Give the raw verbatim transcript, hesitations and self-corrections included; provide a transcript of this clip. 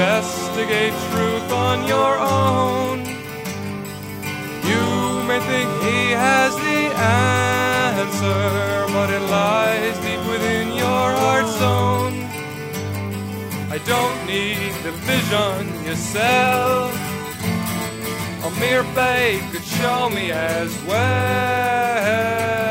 investigate truth on your own. You may think he has the answer, but it lies deep within your heart's zone. I don't need the vision you sell. A mere babe could show me as well.